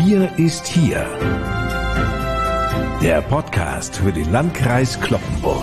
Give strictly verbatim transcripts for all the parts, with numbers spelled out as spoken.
Wir ist hier. Der Podcast für den Landkreis Cloppenburg.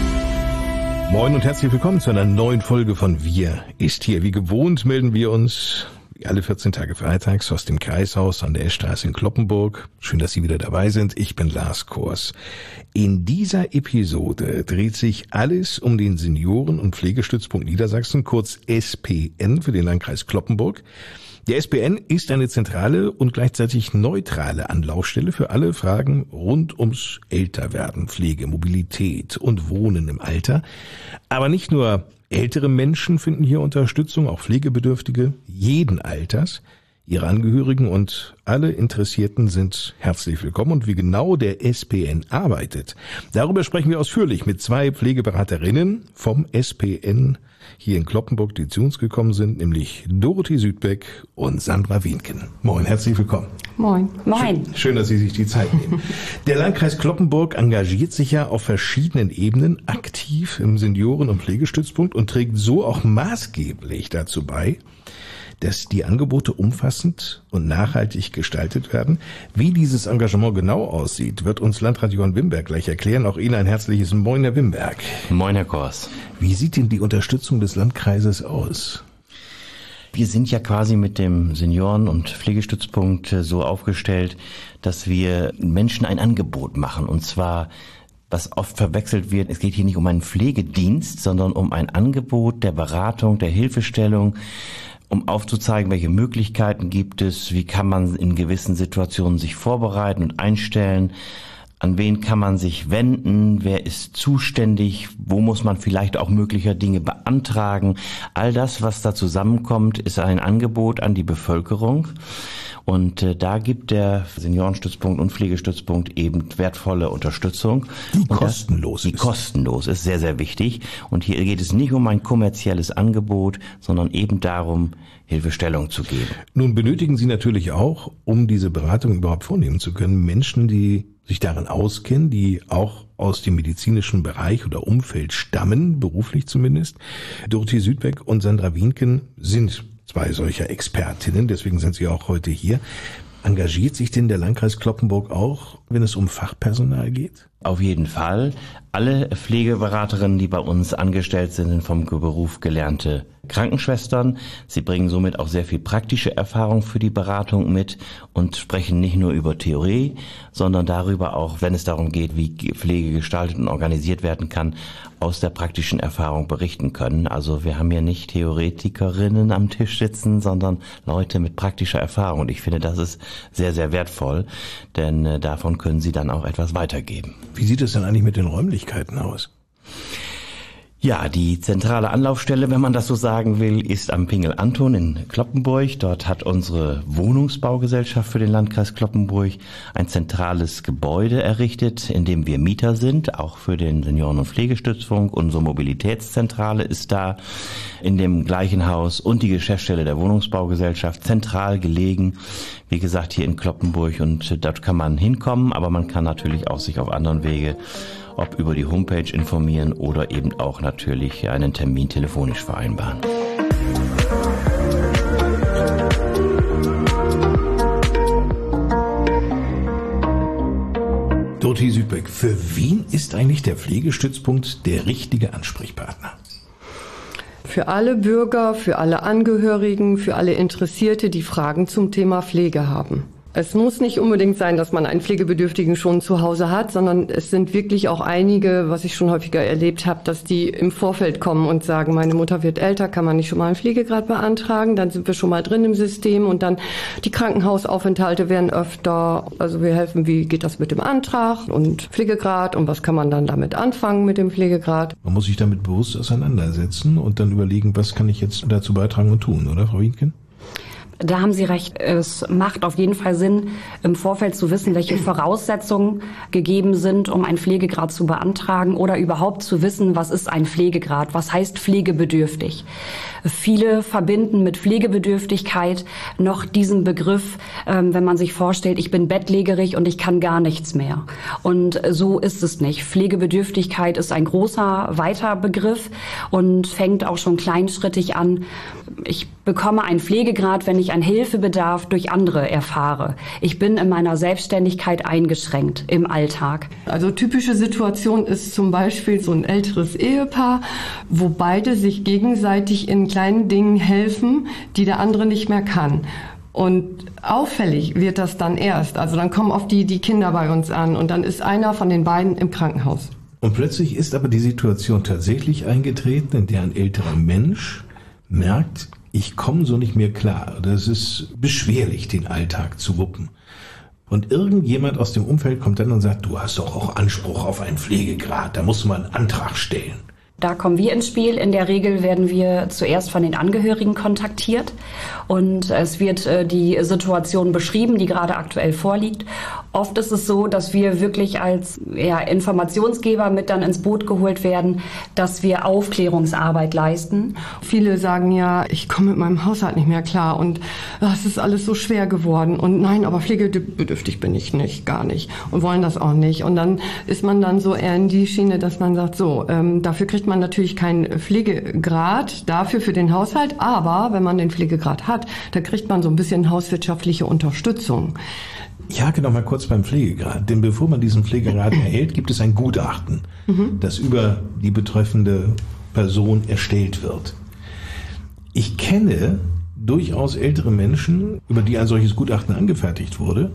Moin und herzlich willkommen zu einer neuen Folge von Wir ist hier. Wie gewohnt melden wir uns alle vierzehn Tage freitags aus dem Kreishaus an der Eschstraße in Cloppenburg. Schön, dass Sie wieder dabei sind. Ich bin Lars Kors. In dieser Episode dreht sich alles um den Senioren- und Pflegestützpunkt Niedersachsen, kurz S P N für den Landkreis Cloppenburg. Der S P N ist eine zentrale und gleichzeitig neutrale Anlaufstelle für alle Fragen rund ums Älterwerden, Pflege, Mobilität und Wohnen im Alter. Aber nicht nur ältere Menschen finden hier Unterstützung, auch Pflegebedürftige jeden Alters. Ihre Angehörigen und alle Interessierten sind herzlich willkommen. Und wie genau der S P N arbeitet, darüber sprechen wir ausführlich mit zwei Pflegeberaterinnen vom S P N hier in Cloppenburg, die zu uns gekommen sind, nämlich Dorothee Südbeck und Sandra Wienken. Moin, herzlich willkommen. Moin. Moin. Schön, schön, dass Sie sich die Zeit nehmen. Der Landkreis Cloppenburg engagiert sich ja auf verschiedenen Ebenen aktiv im Senioren- und Pflegestützpunkt und trägt so auch maßgeblich dazu bei, dass die Angebote umfassend und nachhaltig gestaltet werden. Wie dieses Engagement genau aussieht, wird uns Landrat Johann Wimberg gleich erklären. Auch Ihnen ein herzliches Moin, Herr Wimberg. Moin, Herr Kors. Wie sieht denn die Unterstützung des Landkreises aus? Wir sind ja quasi mit dem Senioren- und Pflegestützpunkt so aufgestellt, dass wir Menschen ein Angebot machen. Und zwar, was oft verwechselt wird, es geht hier nicht um einen Pflegedienst, sondern um ein Angebot der Beratung, der Hilfestellung, um aufzuzeigen, welche Möglichkeiten gibt es, wie kann man in gewissen Situationen sich vorbereiten und einstellen, an wen kann man sich wenden, wer ist zuständig, wo muss man vielleicht auch möglicher Dinge beantragen. All das, was da zusammenkommt, ist ein Angebot an die Bevölkerung. Und äh, da gibt der Seniorenstützpunkt und Pflegestützpunkt eben wertvolle Unterstützung. Die und kostenlos das, die ist. kostenlos ist, sehr, sehr wichtig. Und hier geht es nicht um ein kommerzielles Angebot, sondern eben darum, Hilfestellung zu geben. Nun benötigen Sie natürlich auch, um diese Beratung überhaupt vornehmen zu können, Menschen, die sich darin auskennen, die auch aus dem medizinischen Bereich oder Umfeld stammen, beruflich zumindest. Dorothee Südbeck und Sandra Wienken sind zwei solcher Expertinnen, deswegen sind sie auch heute hier. Engagiert sich denn der Landkreis Cloppenburg auch, wenn es um Fachpersonal geht? Auf jeden Fall. Alle Pflegeberaterinnen, die bei uns angestellt sind, sind vom Beruf gelernte Krankenschwestern. Sie bringen somit auch sehr viel praktische Erfahrung für die Beratung mit und sprechen nicht nur über Theorie, sondern darüber auch, wenn es darum geht, wie Pflege gestaltet und organisiert werden kann, aus der praktischen Erfahrung berichten können. Also wir haben hier nicht Theoretikerinnen am Tisch sitzen, sondern Leute mit praktischer Erfahrung. Und ich finde, das ist sehr, sehr wertvoll, denn äh, davon können sie dann auch etwas weitergeben. Wie sieht es denn eigentlich mit den Räumlichkeiten aus? Ja, die zentrale Anlaufstelle, wenn man das so sagen will, ist am Pingel Anton in Cloppenburg. Dort hat unsere Wohnungsbaugesellschaft für den Landkreis Cloppenburg ein zentrales Gebäude errichtet, in dem wir Mieter sind, auch für den Senioren- und Pflegestützpunkt. Unsere Mobilitätszentrale ist da in dem gleichen Haus und die Geschäftsstelle der Wohnungsbaugesellschaft zentral gelegen. Wie gesagt, hier in Cloppenburg, und dort kann man hinkommen, aber man kann natürlich auch sich auf anderen Wege, ob über die Homepage informieren oder eben auch natürlich einen Termin telefonisch vereinbaren. Dorothee Südbeck, für wen ist eigentlich der Pflegestützpunkt der richtige Ansprechpartner? Für alle Bürger, für alle Angehörigen, für alle Interessierte, die Fragen zum Thema Pflege haben. Es muss nicht unbedingt sein, dass man einen Pflegebedürftigen schon zu Hause hat, sondern es sind wirklich auch einige, was ich schon häufiger erlebt habe, dass die im Vorfeld kommen und sagen, meine Mutter wird älter, kann man nicht schon mal einen Pflegegrad beantragen? Dann sind wir schon mal drin im System und dann die Krankenhausaufenthalte werden öfter. Also wir helfen, wie geht das mit dem Antrag und Pflegegrad und was kann man dann damit anfangen mit dem Pflegegrad? Man muss sich damit bewusst auseinandersetzen und dann überlegen, was kann ich jetzt dazu beitragen und tun, oder Frau Wienken? Da haben Sie recht. Es macht auf jeden Fall Sinn, im Vorfeld zu wissen, welche Voraussetzungen gegeben sind, um einen Pflegegrad zu beantragen oder überhaupt zu wissen, was ist ein Pflegegrad, was heißt pflegebedürftig. Viele verbinden mit Pflegebedürftigkeit noch diesen Begriff, ähm, wenn man sich vorstellt, ich bin bettlägerig und ich kann gar nichts mehr. Und so ist es nicht. Pflegebedürftigkeit ist ein großer, weiter Begriff und fängt auch schon kleinschrittig an. Ich bekomme einen Pflegegrad, wenn ich einen Hilfebedarf durch andere erfahre. Ich bin in meiner Selbstständigkeit eingeschränkt im Alltag. Also typische Situation ist zum Beispiel so ein älteres Ehepaar, wo beide sich gegenseitig in kleinen Dingen helfen, die der andere nicht mehr kann. Und auffällig wird das dann erst. Also dann kommen oft die, die Kinder bei uns an und dann ist einer von den beiden im Krankenhaus. Und plötzlich ist aber die Situation tatsächlich eingetreten, in der ein älterer Mensch merkt, ich komme so nicht mehr klar. Das ist beschwerlich, den Alltag zu wuppen. Und irgendjemand aus dem Umfeld kommt dann und sagt, du hast doch auch Anspruch auf einen Pflegegrad, da musst du mal einen Antrag stellen. Da kommen wir ins Spiel. In der Regel werden wir zuerst von den Angehörigen kontaktiert und es wird äh, die Situation beschrieben, die gerade aktuell vorliegt. Oft ist es so, dass wir wirklich als ja, Informationsgeber mit dann ins Boot geholt werden, dass wir Aufklärungsarbeit leisten. Viele sagen ja, ich komme mit meinem Haushalt nicht mehr klar und es ist alles so schwer geworden und nein, aber pflegebedürftig bin ich nicht, gar nicht und wollen das auch nicht. Und dann ist man dann so eher in die Schiene, dass man sagt, so, ähm, dafür kriegt man natürlich keinen Pflegegrad dafür für den Haushalt, aber wenn man den Pflegegrad hat, dann kriegt man so ein bisschen hauswirtschaftliche Unterstützung. Ich hake noch mal kurz beim Pflegegrad, denn bevor man diesen Pflegegrad erhält, gibt es ein Gutachten, mhm. das über die betreffende Person erstellt wird. Ich kenne durchaus ältere Menschen, über die ein solches Gutachten angefertigt wurde,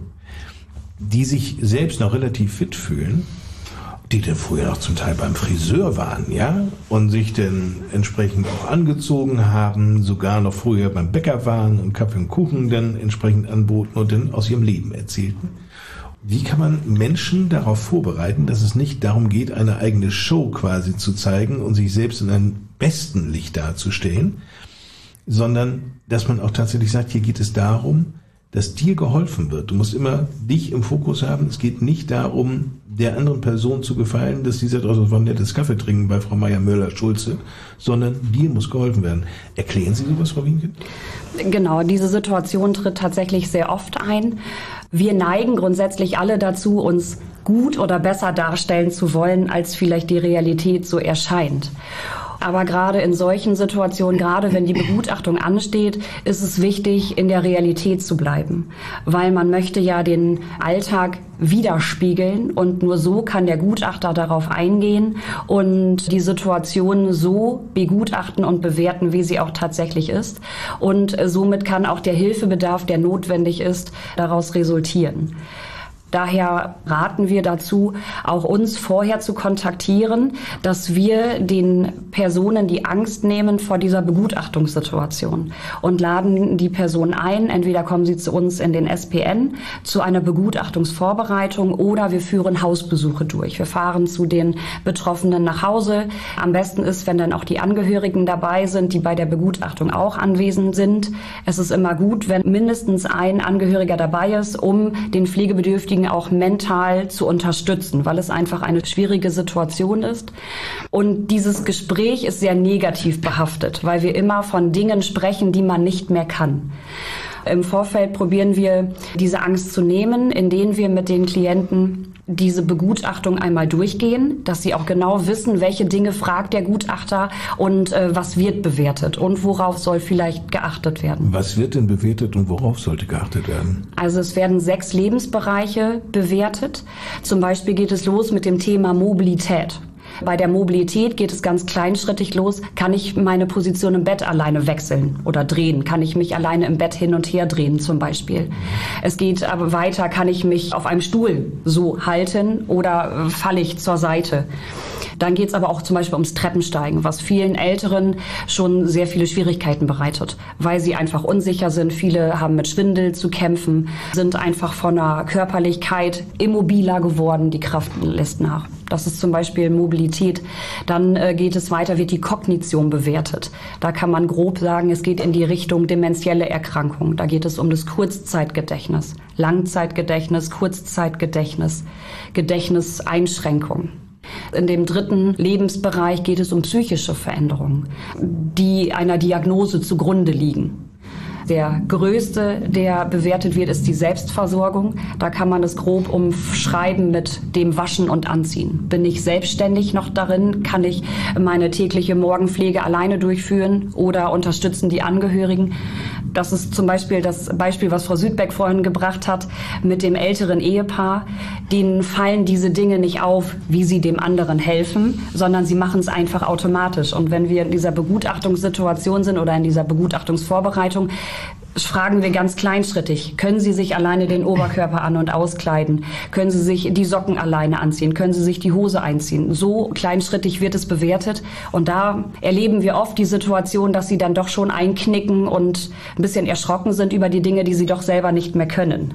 die sich selbst noch relativ fit fühlen, die dann früher noch zum Teil beim Friseur waren, ja, und sich dann entsprechend auch angezogen haben, sogar noch früher beim Bäcker waren und Kaffee und Kuchen dann entsprechend anboten und dann aus ihrem Leben erzählten. Wie kann man Menschen darauf vorbereiten, dass es nicht darum geht, eine eigene Show quasi zu zeigen und sich selbst in einem besten Licht darzustellen, sondern dass man auch tatsächlich sagt, hier geht es darum, dass dir geholfen wird. Du musst immer dich im Fokus haben. Es geht nicht darum, der anderen Person zu gefallen, dass dieser draußen von nettes Kaffee trinken bei Frau Meier-Möller-Schulze, sondern dir muss geholfen werden. Erklären Sie sowas, Frau Wienke? Genau, diese Situation tritt tatsächlich sehr oft ein. Wir neigen grundsätzlich alle dazu, uns gut oder besser darstellen zu wollen, als vielleicht die Realität so erscheint. Aber gerade in solchen Situationen, gerade wenn die Begutachtung ansteht, ist es wichtig, in der Realität zu bleiben. Weil man möchte ja den Alltag widerspiegeln und nur so kann der Gutachter darauf eingehen und die Situation so begutachten und bewerten, wie sie auch tatsächlich ist. Und somit kann auch der Hilfebedarf, der notwendig ist, daraus resultieren. Daher raten wir dazu, auch uns vorher zu kontaktieren, dass wir den Personen die Angst nehmen vor dieser Begutachtungssituation und laden die Person ein. Entweder kommen sie zu uns in den S P N zu einer Begutachtungsvorbereitung oder wir führen Hausbesuche durch. Wir fahren zu den Betroffenen nach Hause. Am besten ist, wenn dann auch die Angehörigen dabei sind, die bei der Begutachtung auch anwesend sind. Es ist immer gut, wenn mindestens ein Angehöriger dabei ist, um den Pflegebedürftigen auch mental zu unterstützen, weil es einfach eine schwierige Situation ist. Und dieses Gespräch ist sehr negativ behaftet, weil wir immer von Dingen sprechen, die man nicht mehr kann. Im Vorfeld probieren wir, diese Angst zu nehmen, indem wir mit den Klienten diese Begutachtung einmal durchgehen, dass sie auch genau wissen, welche Dinge fragt der Gutachter und äh, was wird bewertet und worauf soll vielleicht geachtet werden. Was wird denn bewertet und worauf sollte geachtet werden? Also es werden sechs Lebensbereiche bewertet. Zum Beispiel geht es los mit dem Thema Mobilität. Bei der Mobilität geht es ganz kleinschrittig los. Kann ich meine Position im Bett alleine wechseln oder drehen? Kann ich mich alleine im Bett hin und her drehen zum Beispiel? Es geht aber weiter, kann ich mich auf einem Stuhl so halten oder falle ich zur Seite? Dann geht es aber auch zum Beispiel ums Treppensteigen, was vielen Älteren schon sehr viele Schwierigkeiten bereitet, weil sie einfach unsicher sind. Viele haben mit Schwindel zu kämpfen, sind einfach von der Körperlichkeit immobiler geworden, die Kraft lässt nach. Das ist zum Beispiel Mobilität. Dann äh, geht es weiter, wird die Kognition bewertet. Da kann man grob sagen, es geht in die Richtung dementielle Erkrankung. Da geht es um das Kurzzeitgedächtnis, Langzeitgedächtnis, Kurzzeitgedächtnis, Gedächtniseinschränkung. In dem dritten Lebensbereich geht es um psychische Veränderungen, die einer Diagnose zugrunde liegen. Der größte, der bewertet wird, ist die Selbstversorgung. Da kann man es grob umschreiben mit dem Waschen und Anziehen. Bin ich selbstständig noch darin? Kann ich meine tägliche Morgenpflege alleine durchführen oder unterstützen die Angehörigen? Das ist zum Beispiel das Beispiel, was Frau Südbeck vorhin gebracht hat, mit dem älteren Ehepaar. Denen fallen diese Dinge nicht auf, wie sie dem anderen helfen, sondern sie machen es einfach automatisch. Und wenn wir in dieser Begutachtungssituation sind oder in dieser Begutachtungsvorbereitung, fragen wir ganz kleinschrittig, können Sie sich alleine den Oberkörper an- und auskleiden? Können Sie sich die Socken alleine anziehen? Können Sie sich die Hose einziehen? So kleinschrittig wird es bewertet. Und da erleben wir oft die Situation, dass sie dann doch schon einknicken und ein bisschen erschrocken sind über die Dinge, die sie doch selber nicht mehr können.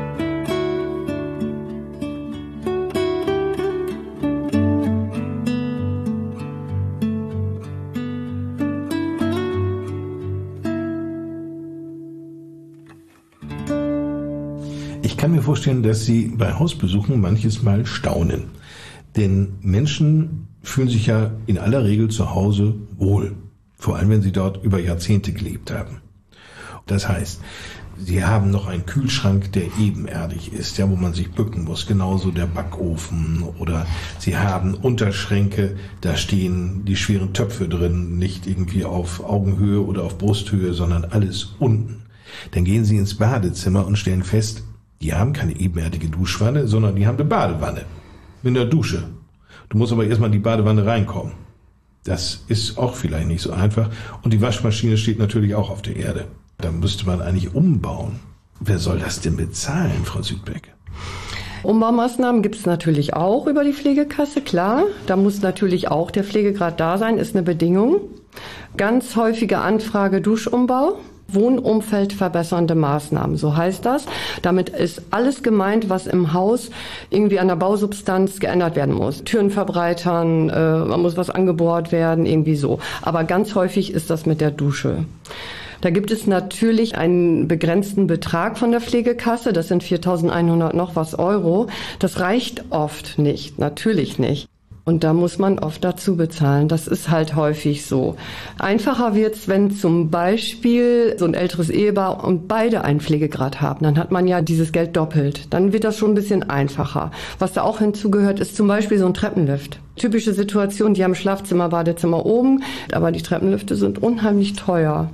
Ich kann mir vorstellen, dass Sie bei Hausbesuchen manches Mal staunen. Denn Menschen fühlen sich ja in aller Regel zu Hause wohl. Vor allem, wenn sie dort über Jahrzehnte gelebt haben. Das heißt, sie haben noch einen Kühlschrank, der ebenerdig ist, ja, wo man sich bücken muss. Genauso der Backofen. Oder sie haben Unterschränke, da stehen die schweren Töpfe drin, nicht irgendwie auf Augenhöhe oder auf Brusthöhe, sondern alles unten. Dann gehen sie ins Badezimmer und stellen fest, die haben keine ebenerdige Duschwanne, sondern die haben eine Badewanne mit einer Dusche. Du musst aber erstmal in die Badewanne reinkommen. Das ist auch vielleicht nicht so einfach. Und die Waschmaschine steht natürlich auch auf der Erde. Da müsste man eigentlich umbauen. Wer soll das denn bezahlen, Frau Südbeck? Umbaumaßnahmen gibt es natürlich auch über die Pflegekasse, klar. Da muss natürlich auch der Pflegegrad da sein, ist eine Bedingung. Ganz häufige Anfrage Duschumbau. Wohnumfeld verbessernde Maßnahmen, so heißt das. Damit ist alles gemeint, was im Haus irgendwie an der Bausubstanz geändert werden muss. Türen verbreitern, äh, man muss was angebohrt werden, irgendwie so. Aber ganz häufig ist das mit der Dusche. Da gibt es natürlich einen begrenzten Betrag von der Pflegekasse, das sind viertausendeinhundert noch was Euro. Das reicht oft nicht, natürlich nicht. Und da muss man oft dazu bezahlen. Das ist halt häufig so. Einfacher wird's, wenn zum Beispiel so ein älteres Ehepaar und beide einen Pflegegrad haben. Dann hat man ja dieses Geld doppelt. Dann wird das schon ein bisschen einfacher. Was da auch hinzugehört, ist zum Beispiel so ein Treppenlift. Typische Situation, die haben Schlafzimmer, Badezimmer oben, aber die Treppenlifte sind unheimlich teuer.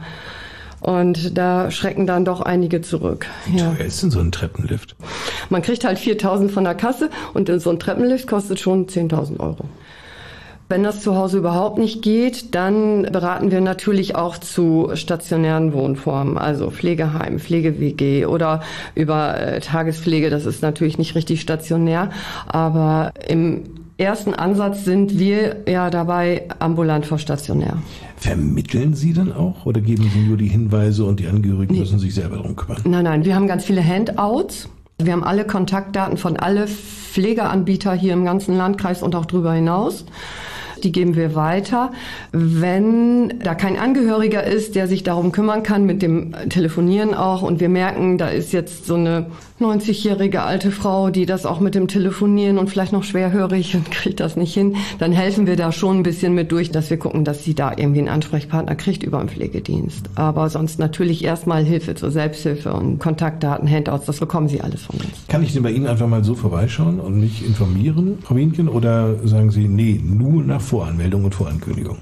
Und da schrecken dann doch einige zurück. Wie teuer ist denn so ein Treppenlift? Man kriegt halt viertausend von der Kasse und so ein Treppenlift kostet schon zehntausend Euro. Wenn das zu Hause überhaupt nicht geht, dann beraten wir natürlich auch zu stationären Wohnformen, also Pflegeheim, Pflege-W G oder über äh, Tagespflege. Das ist natürlich nicht richtig stationär, aber im ersten Ansatz sind wir ja dabei ambulant vor stationär. Vermitteln Sie dann auch oder geben Sie nur die Hinweise und die Angehörigen nee. müssen sich selber darum kümmern? Nein, nein, wir haben ganz viele Handouts. Wir haben alle Kontaktdaten von alle Pflegeanbieter hier im ganzen Landkreis und auch darüber hinaus. Die geben wir weiter. Wenn da kein Angehöriger ist, der sich darum kümmern kann, mit dem Telefonieren auch, und wir merken, da ist jetzt so eine neunzigjährige alte Frau, die das auch mit dem Telefonieren und vielleicht noch schwerhörig und kriegt das nicht hin, dann helfen wir da schon ein bisschen mit durch, dass wir gucken, dass sie da irgendwie einen Ansprechpartner kriegt über den Pflegedienst. Aber sonst natürlich erstmal Hilfe zur Selbsthilfe und Kontaktdaten, Handouts, das bekommen sie alles von uns. Kann ich denn bei Ihnen einfach mal so vorbeischauen und mich informieren, Frau Wienken, oder sagen Sie, nee, nur nach Voranmeldung und Vorankündigung?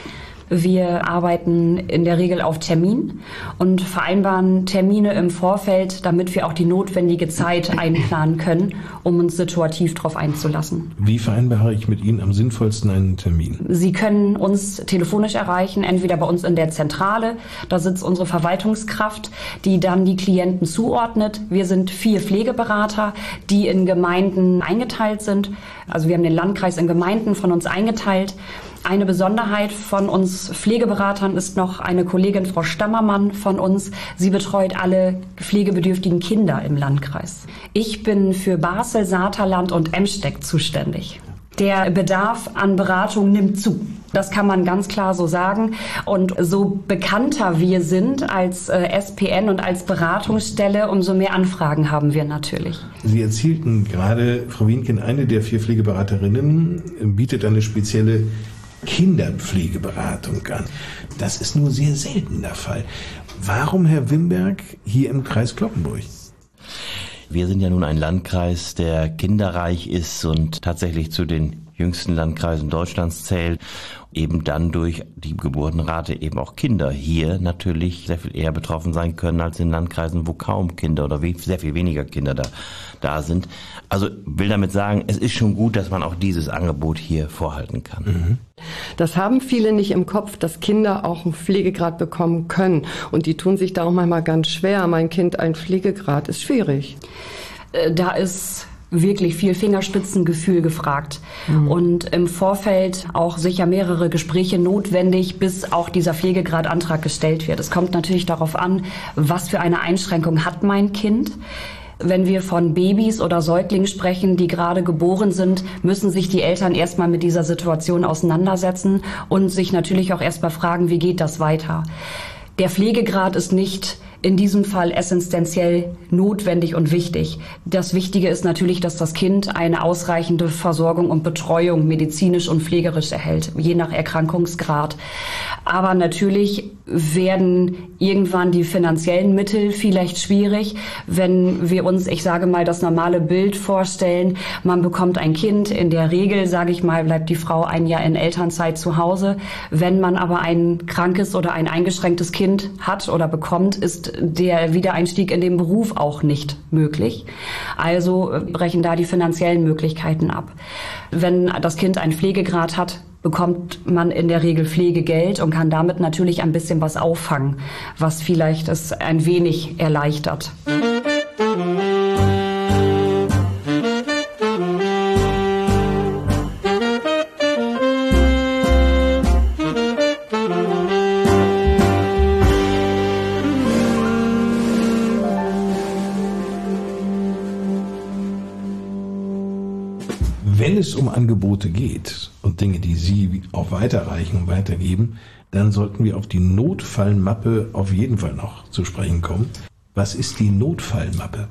Wir arbeiten in der Regel auf Termin und vereinbaren Termine im Vorfeld, damit wir auch die notwendige Zeit einplanen können, um uns situativ darauf einzulassen. Wie vereinbare ich mit Ihnen am sinnvollsten einen Termin? Sie können uns telefonisch erreichen, entweder bei uns in der Zentrale, da sitzt unsere Verwaltungskraft, die dann die Klienten zuordnet. Wir sind vier Pflegeberater, die in Gemeinden eingeteilt sind. Also wir haben den Landkreis in Gemeinden von uns eingeteilt. Eine Besonderheit von uns Pflegeberatern ist noch eine Kollegin, Frau Stammermann von uns. Sie betreut alle pflegebedürftigen Kinder im Landkreis. Ich bin für Basel, Saterland und Emsteck zuständig. Der Bedarf an Beratung nimmt zu. Das kann man ganz klar so sagen. Und so bekannter wir sind als äh, S P N und als Beratungsstelle, umso mehr Anfragen haben wir natürlich. Sie erzählten gerade, Frau Wienken, eine der vier Pflegeberaterinnen bietet eine spezielle Kinderpflegeberatung an. Das ist nur sehr selten der Fall. Warum, Herr Wimberg, hier im Kreis Cloppenburg? Wir sind ja nun ein Landkreis, der kinderreich ist und tatsächlich zu den jüngsten Landkreisen Deutschlands zählt. Eben dann durch die Geburtenrate eben auch Kinder hier natürlich sehr viel eher betroffen sein können als in Landkreisen, wo kaum Kinder oder sehr viel weniger Kinder da, da sind. Also will damit sagen, es ist schon gut, dass man auch dieses Angebot hier vorhalten kann. Mhm. Das haben viele nicht im Kopf, dass Kinder auch einen Pflegegrad bekommen können. Und die tun sich da auch manchmal ganz schwer. Mein Kind ein Pflegegrad ist schwierig. Da ist wirklich viel Fingerspitzengefühl gefragt. Mhm. Und im Vorfeld auch sicher mehrere Gespräche notwendig, bis auch dieser Pflegegradantrag gestellt wird. Es kommt natürlich darauf an, was für eine Einschränkung hat mein Kind. Wenn wir von Babys oder Säuglingen sprechen, die gerade geboren sind, müssen sich die Eltern erstmal mit dieser Situation auseinandersetzen und sich natürlich auch erstmal fragen, wie geht das weiter? Der Pflegegrad ist nicht in diesem Fall essentiell notwendig und wichtig. Das Wichtige ist natürlich, dass das Kind eine ausreichende Versorgung und Betreuung medizinisch und pflegerisch erhält, je nach Erkrankungsgrad. Aber natürlich werden irgendwann die finanziellen Mittel vielleicht schwierig, wenn wir uns, ich sage mal, das normale Bild vorstellen. Man bekommt ein Kind, in der Regel, sage ich mal, bleibt die Frau ein Jahr in Elternzeit zu Hause. Wenn man aber ein krankes oder ein eingeschränktes Kind hat oder bekommt, ist der Wiedereinstieg in den Beruf auch nicht möglich. Also brechen da die finanziellen Möglichkeiten ab. Wenn das Kind einen Pflegegrad hat, bekommt man in der Regel Pflegegeld und kann damit natürlich ein bisschen was auffangen, was vielleicht es ein wenig erleichtert. Wenn es um Angebote geht und Dinge, die Sie auch weiterreichen und weitergeben, dann sollten wir auf die Notfallmappe auf jeden Fall noch zu sprechen kommen. Was ist die Notfallmappe?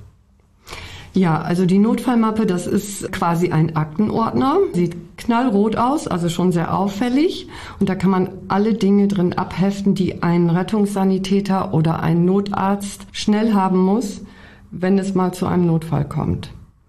Ja, also die Notfallmappe, das ist quasi ein Aktenordner. Sieht knallrot aus, also schon sehr auffällig. Und da kann man alle Dinge drin abheften, die ein Rettungssanitäter oder ein Notarzt schnell haben muss, wenn es mal zu einem Notfall kommt.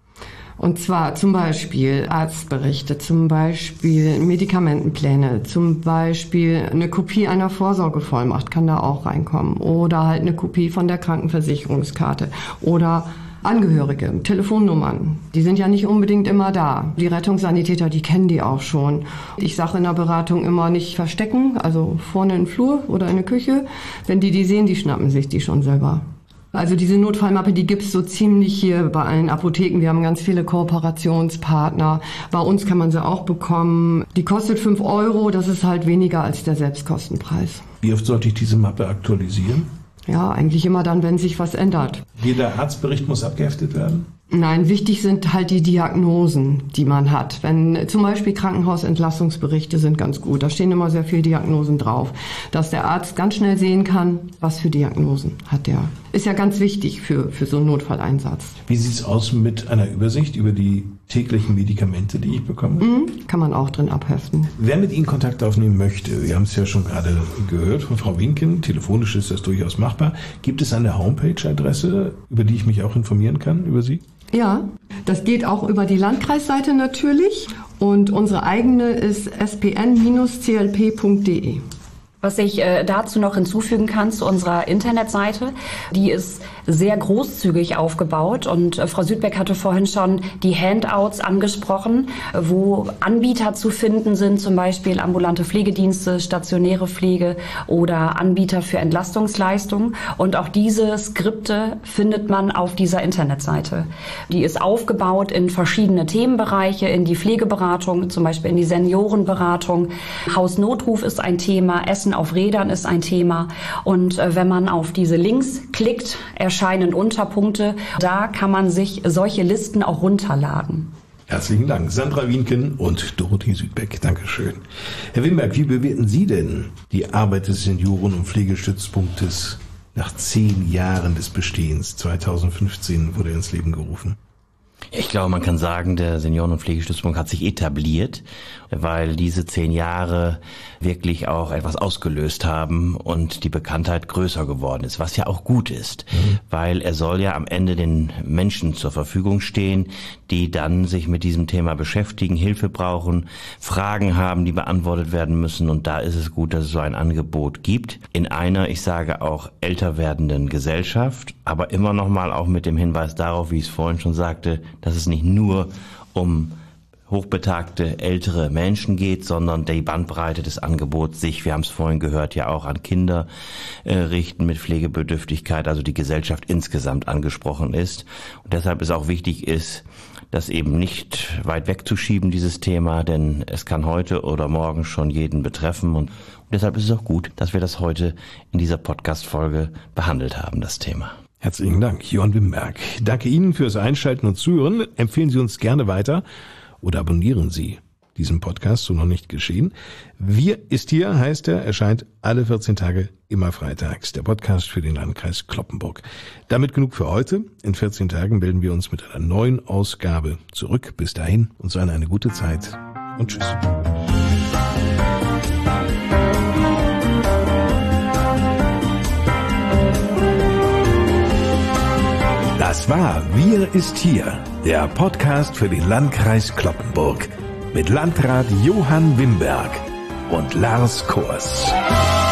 Und zwar zum Beispiel Arztberichte, zum Beispiel Medikamentenpläne, zum Beispiel eine Kopie einer Vorsorgevollmacht kann da auch reinkommen oder halt eine Kopie von der Krankenversicherungskarte oder Angehörige, Telefonnummern. Die sind ja nicht unbedingt immer da. Die Rettungssanitäter, die kennen die auch schon. Ich sage in der Beratung immer nicht verstecken, also vorne im Flur oder in der Küche. Wenn die die sehen, die schnappen sich die schon selber. Also diese Notfallmappe, die gibt's so ziemlich hier bei allen Apotheken. Wir haben ganz viele Kooperationspartner. Bei uns kann man sie auch bekommen. Die kostet fünf Euro, das ist halt weniger als der Selbstkostenpreis. Wie oft sollte ich diese Mappe aktualisieren? Ja, eigentlich immer dann, wenn sich was ändert. Jeder Arztbericht muss abgeheftet werden? Nein, wichtig sind halt die Diagnosen, die man hat. Wenn zum Beispiel Krankenhausentlastungsberichte sind ganz gut, da stehen immer sehr viele Diagnosen drauf, dass der Arzt ganz schnell sehen kann, was für Diagnosen hat der. Ist ja ganz wichtig für, für so einen Notfalleinsatz. Wie sieht's aus mit einer Übersicht über die täglichen Medikamente, die ich bekomme? Mhm, kann man auch drin abheften. Wer mit Ihnen Kontakt aufnehmen möchte, wir haben es ja schon gerade gehört von Frau Wienken, telefonisch ist das durchaus machbar. Gibt es eine Homepage-Adresse, über die ich mich auch informieren kann, über Sie? Ja, das geht auch über die Landkreisseite natürlich und unsere eigene ist s p n Bindestrich c l p punkt d e. Was ich äh, dazu noch hinzufügen kann zu unserer Internetseite, die ist sehr großzügig aufgebaut und äh, Frau Südbeck hatte vorhin schon die Handouts angesprochen, äh, wo Anbieter zu finden sind, zum Beispiel ambulante Pflegedienste, stationäre Pflege oder Anbieter für Entlastungsleistungen, und auch diese Skripte findet man auf dieser Internetseite. Die ist aufgebaut in verschiedene Themenbereiche, in die Pflegeberatung, zum Beispiel in die Seniorenberatung. Hausnotruf ist ein Thema, Essen auf Rädern ist ein Thema, und äh, wenn man auf diese Links klickt, erscheinen Unterpunkte. Da kann man sich solche Listen auch runterladen. Herzlichen Dank, Sandra Wienken und Dorothee Südbeck. Dankeschön. Herr Wimberg, wie bewerten Sie denn die Arbeit des Senioren- und Pflegestützpunktes nach zehn Jahren des Bestehens? zweitausendfünfzehn wurde er ins Leben gerufen. Ich glaube, man kann sagen, der Senioren- und Pflegestützpunkt hat sich etabliert, weil diese zehn Jahre wirklich auch etwas ausgelöst haben und die Bekanntheit größer geworden ist, was ja auch gut ist, mhm. weil er soll ja am Ende den Menschen zur Verfügung stehen, die dann sich mit diesem Thema beschäftigen, Hilfe brauchen, Fragen haben, die beantwortet werden müssen, und da ist es gut, dass es so ein Angebot gibt. In einer, ich sage auch, älter werdenden Gesellschaft, aber immer noch mal auch mit dem Hinweis darauf, wie ich es vorhin schon sagte, dass es nicht nur um hochbetagte ältere Menschen geht, sondern die Bandbreite des Angebots sich, wir haben es vorhin gehört, ja auch an Kinder äh, richten mit Pflegebedürftigkeit, also die Gesellschaft insgesamt angesprochen ist. Und deshalb ist auch wichtig ist, das eben nicht weit wegzuschieben, dieses Thema, denn es kann heute oder morgen schon jeden betreffen, und, und deshalb ist es auch gut, dass wir das heute in dieser Podcast-Folge behandelt haben, das Thema. Herzlichen Dank, Johann Wimberg. Danke Ihnen fürs Einschalten und Zuhören. Empfehlen Sie uns gerne weiter oder abonnieren Sie diesen Podcast, so noch nicht geschehen. Wir ist hier, heißt er, erscheint alle vierzehn Tage, immer freitags, der Podcast für den Landkreis Cloppenburg. Damit genug für heute. In vierzehn Tagen melden wir uns mit einer neuen Ausgabe zurück. Bis dahin, uns allen eine gute Zeit und tschüss. Das war Wir ist hier, der Podcast für den Landkreis Cloppenburg mit Landrat Johann Wimberg und Lars Kors.